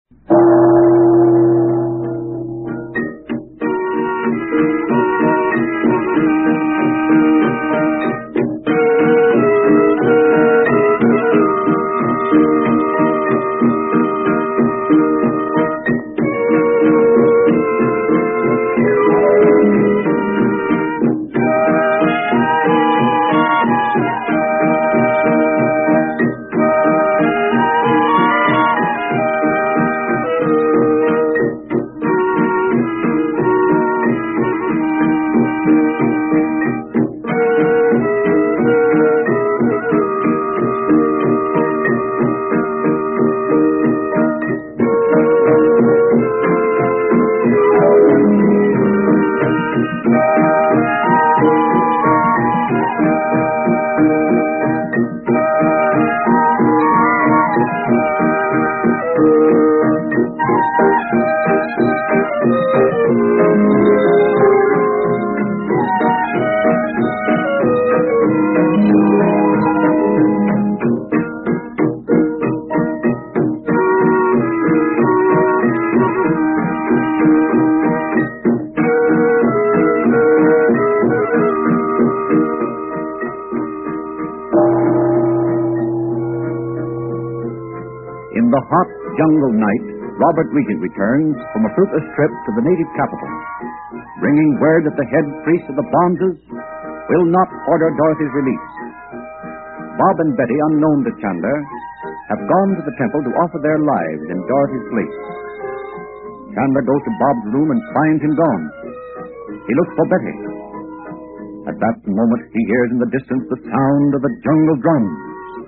In the hot jungle night, Robert Regan returns from a fruitless trip to the native capital, bringing word that the head priest of the Bonzes will not order Dorothy's release. Bob and Betty, unknown to Chandler, have gone to the temple to offer their lives in Dorothy's place. Chandler goes to Bob's room and finds him gone. He looks for Betty. At that moment, he hears in the distance the sound of the jungle drums.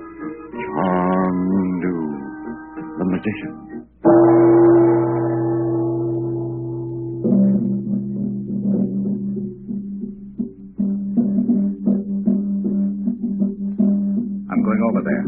Chandu, the magician. I'm going over there.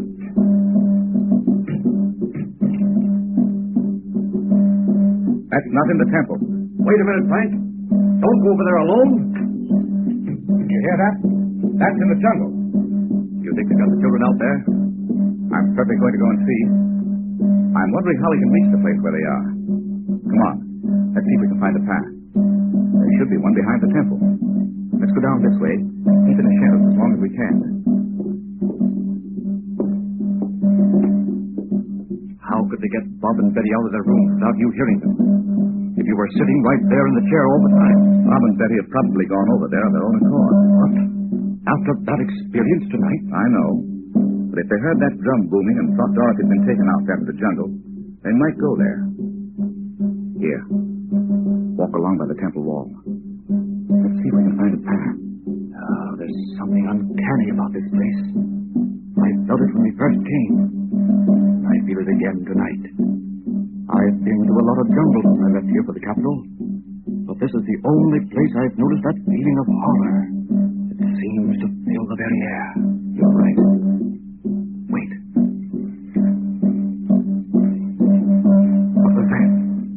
That's not in the temple. Wait a minute, Frank. Don't go over there alone. You hear that? That's in the jungle. You think they got the children out there? I'm certainly going to go and see. I'm wondering how we can reach the place where they are. Come on. Let's see if we can find a path. There should be one behind the temple. Let's go down this way. Keep in the shadows as long as we can. How could they get Bob and Betty out of their rooms without you hearing them? If you were sitting right there in the chair all the time. Bob and Betty have probably gone over there on their own accord. What? After that experience tonight? I know. But if they heard that drum booming and thought Dorothy had been taken out there to the jungle, they might go there. Here. Walk along by the temple wall. Let's see if we can find a path. Oh, there's something uncanny about this place. I felt it when we first came. I feel it again tonight. I've been to a lot of jungles since I left here for the capital, but this is the only place I've noticed that feeling of horror. It seems to fill the very air. You're right. Wait. What was that?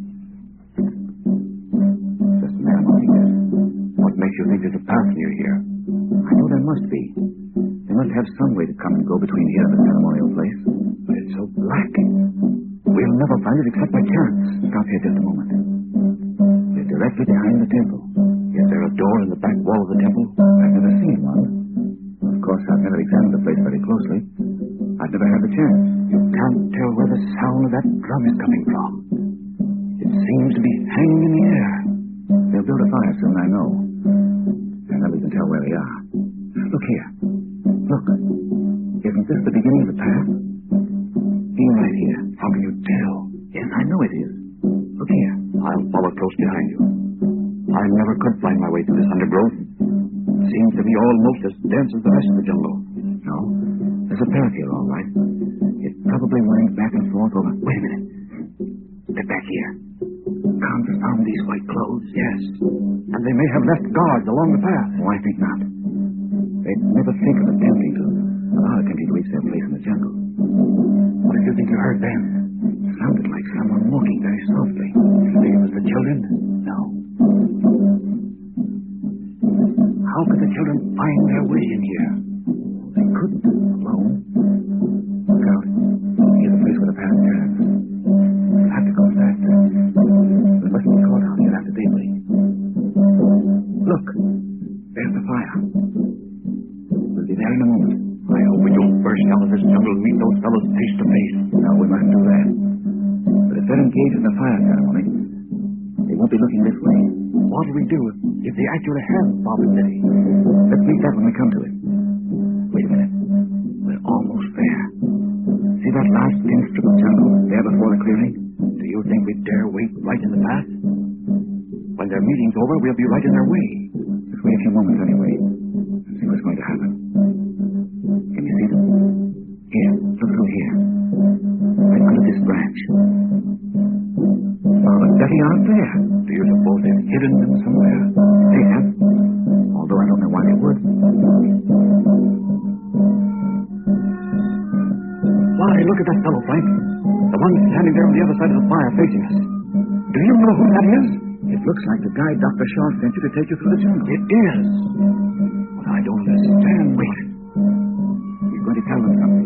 This man here. What makes you think there's a path near here? I know there must be. They must have some way to come and go between here and the ceremonial place. But it's so black. We'll never find it except by chance. Stop here just a moment. We're directly behind the temple. Is there a door in the back wall of the temple? I've never seen one. Of course, I've never examined the place very closely. I've never had the chance. You can't tell where the sound of that drum is coming from. It seems to be hanging in the air. They'll build a fire soon, I know. And then we can tell where they are. Look here. Look. Isn't this the beginning of the path? Being right here. How can you tell? Yes, I know it is. Look here. I'll follow close behind you. I never could find my way through this undergrowth. It seems to be almost as dense as the rest of the jungle. No, there's a path here, all right. It probably winds back and forth over... Wait a minute. Step back here. Confound these white clothes. Yes. And they may have left guards along the path. Oh, I think not. They'd never think of attempting to allow a country to reach their place in the jungle. What did you think you heard then? It sounded like someone walking very softly. You think it was the children? No. How could the children find their way in here? They couldn't alone. Look out. Here's the place where the path turns. We'll have to go engaged in the fire ceremony. They won't be looking this way. What'll we do if they actually have Bob and Betty? Let's meet that when we come to it. Wait a minute. We're almost there. See that last thin strip of jungle there before the clearing? Do you think we'd dare wait right in the path? When their meeting's over, we'll be right in their way. Let's wait a few moments anyway and see what's going to happen. Can you see them? Here, look through here. Right under this branch. Bob and Betty aren't there. Do you suppose they've hidden them somewhere? They have. Although I don't know why they would. Why, look at that fellow, Frank. The one standing there on the other side of the fire facing us. Do you know who that is? It looks like the guy Dr. Shaw sent you to take you through the jungle. It is. But I don't understand. Wait. He's going to tell them something.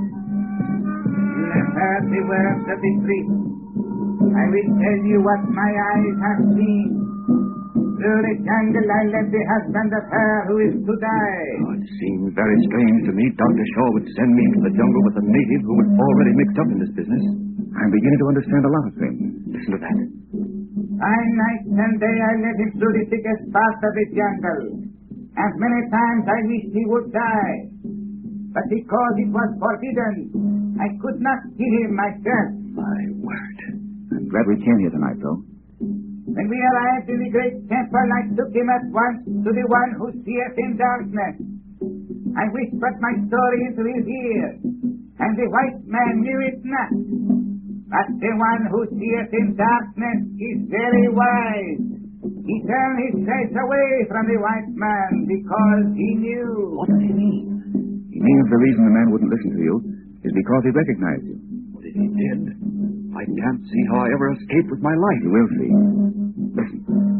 You have heard the words of the priest. I will tell you what my eyes have seen. Through the jungle I led the husband of her who is to die. Oh, it seems very strange to me Dr. Shaw would send me into the jungle with a native who was already mixed up in this business. I'm beginning to understand a lot of things. Listen to that. By night and day I led him through the thickest parts of the jungle. And many times I wished he would die. But because it was forbidden, I could not kill him myself. My word. I'm glad we came here tonight, though. When we arrived in the great temple, I took him at once to the one who seeth in darkness. I whispered my story into his ear, and the white man knew it not. But the one who seeth in darkness is very wise. He turned his face away from the white man because he knew. What does he mean? He means the reason the man wouldn't listen to you is because he recognized you. What if he did? I can't see how I ever escaped with my life. You will see. Listen.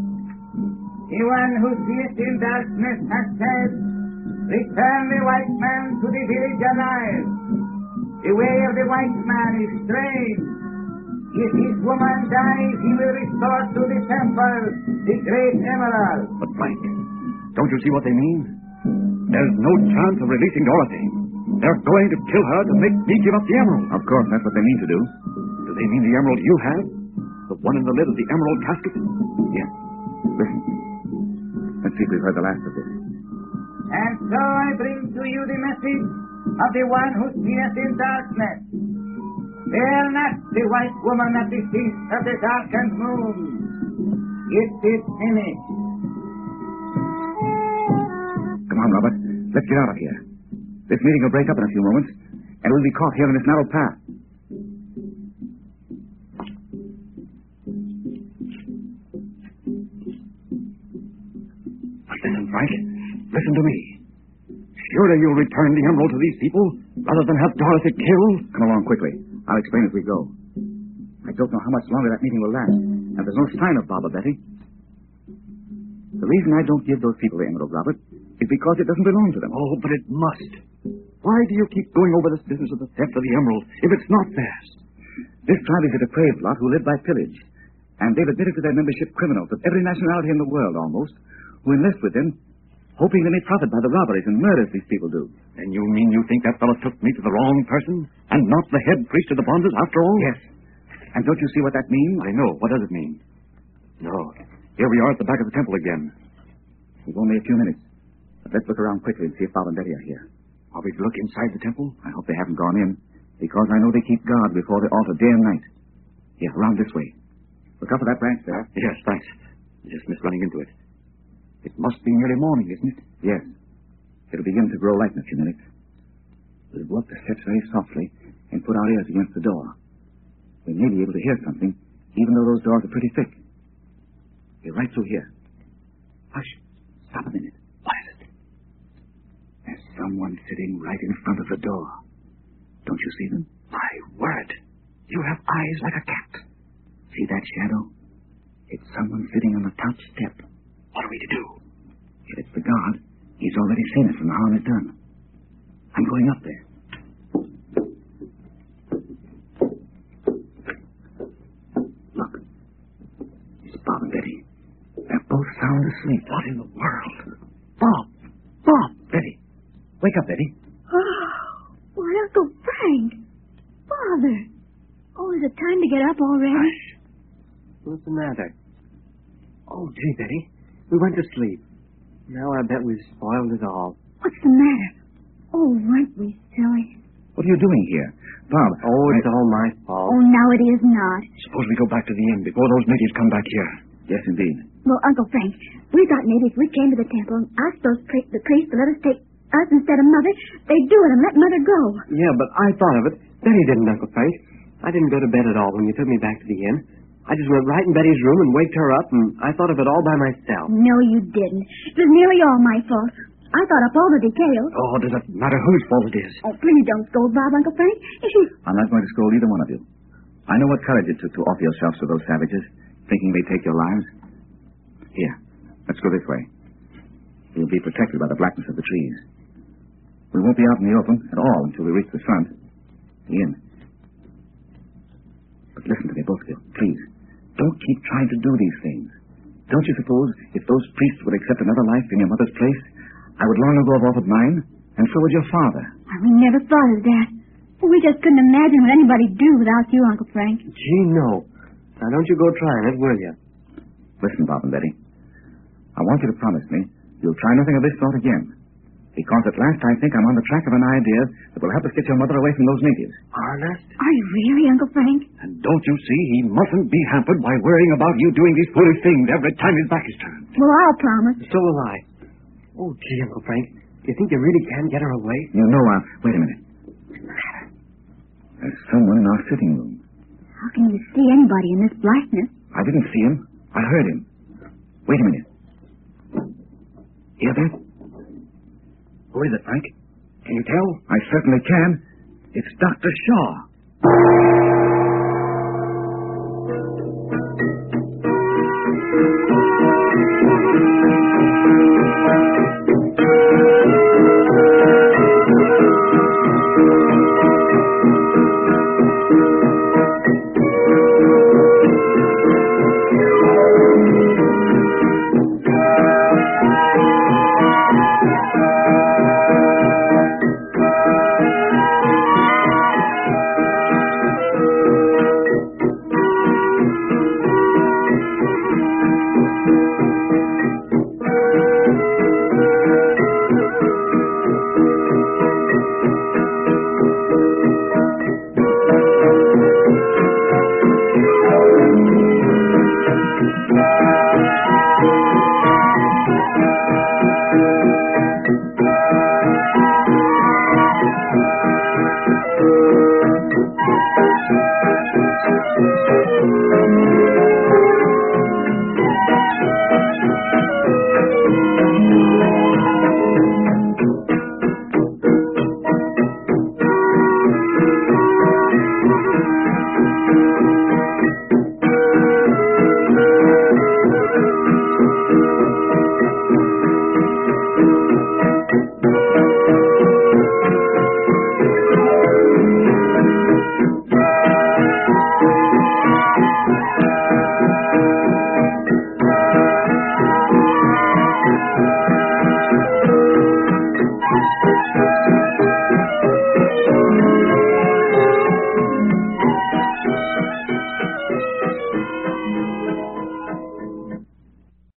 The one who seeth in darkness has said, return the white man to the village alive. The way of the white man is strange. If his woman dies, he will restore to the temple the great emerald. But Frank, don't you see what they mean? There's no chance of releasing Dorothy. They're going to kill her to make me give up the emerald. Of course, that's what they mean to do. Do they mean the emerald you have? The one in the lid of the emerald casket? Yes. Listen. Let's see if we've heard the last of this. And so I bring to you the message of the one who seeth in darkness. Fear not the white woman at the feast of the darkened moon. It is finished. Come on, Robert. Let's get out of here. This meeting will break up in a few moments, and we'll be caught here in this narrow path. Listen, Frank. Listen to me. Surely you'll return the emerald to these people rather than have Dorothy killed? Come along quickly. I'll explain as we go. I don't know how much longer that meeting will last, and there's no sign of Bob or Betty. The reason I don't give those people the emerald, Robert, is because it doesn't belong to them. Oh, but it must. Why do you keep going over this business of the theft of the emerald if it's not theirs? This tribe is a depraved lot who live by pillage, and they've admitted to their membership criminals of every nationality in the world, almost, who enlist with them, hoping they may profit by the robberies and murders these people do. And you mean you think that fellow took me to the wrong person, and not the head priest of the Bonzes after all? Yes. And don't you see what that means? I know. What does it mean? No. Here we are at the back of the temple again. We've only a few minutes. But let's look around quickly and see if Bob and Betty are here. Are we to look inside the temple? I hope they haven't gone in, because I know they keep guard before the altar day and night. Here, around this way. Look up at that branch there. Yes, thanks. Just missed running into it. It must be nearly morning, isn't it? Yes. It'll begin to grow light in a few minutes. We'll go up the steps very softly and put our ears against the door. We may be able to hear something, even though those doors are pretty thick. We're right through here. Hush. Stop a minute. What is it? There's someone sitting right in front of the door. Don't you see them? My word. You have eyes like a cat. See that shadow? It's someone sitting on the top step. What are we to do? If it's the guard, he's already seen us and the harm is done. I'm going up there. Look. It's Bob and Betty. They're both sound asleep. What in the world? Bob! Bob! Betty! Wake up, Betty. Oh, why, Uncle Frank. Father. Oh, is it time to get up up already? What's the matter? Oh, gee, Betty. We went to sleep. Now I bet we've spoiled it all. What's the matter? Oh, weren't we silly? What are you doing here? Bob. Oh, it's all my fault. Oh, now it is not. Suppose we go back to the inn before those natives come back here. Yes, indeed. Well, Uncle Frank, we thought maybe if we came to the temple and asked the priest to let us take us instead of Mother, they'd do it and let Mother go. Yeah, but I thought of it. Betty didn't, Uncle Frank. I didn't go to bed at all when you took me back to the inn. I just went right in Betty's room and waked her up, and I thought of it all by myself. No, you didn't. It was nearly all my fault. I thought up all the details. Oh, does it matter whose fault it is? Oh, please don't scold Bob, Uncle Frank. I'm not going to scold either one of you. I know what courage it took to offer yourselves to those savages, thinking they'd take your lives. Here, let's go this way. We'll be protected by the blackness of the trees. We won't be out in the open at all until we reach the front, the inn. But listen to me, both of you, please. Don't keep trying to do these things. Don't you suppose if those priests would accept another life in your mother's place, I would long ago have offered mine, and so would your father. We never thought of that. We just couldn't imagine what anybody'd do without you, Uncle Frank. Gee, no. Now, don't you go trying it, will you? Listen, Bob and Betty. I want you to promise me you'll try nothing of this sort again. Because at last I think I'm on the track of an idea that will help us get your mother away from those natives. Honest? Are you really, Uncle Frank? And don't you see, he mustn't be hampered by worrying about you doing these foolish things every time his back is turned. Well, I'll promise. So will I. Oh, gee, Uncle Frank, you think you really can get her away? You know, wait a minute. There's someone in our sitting room. How can you see anybody in this blackness? I didn't see him. I heard him. Wait a minute. Hear that? Who is it, Frank? Can you tell? I certainly can. It's Dr. Shaw.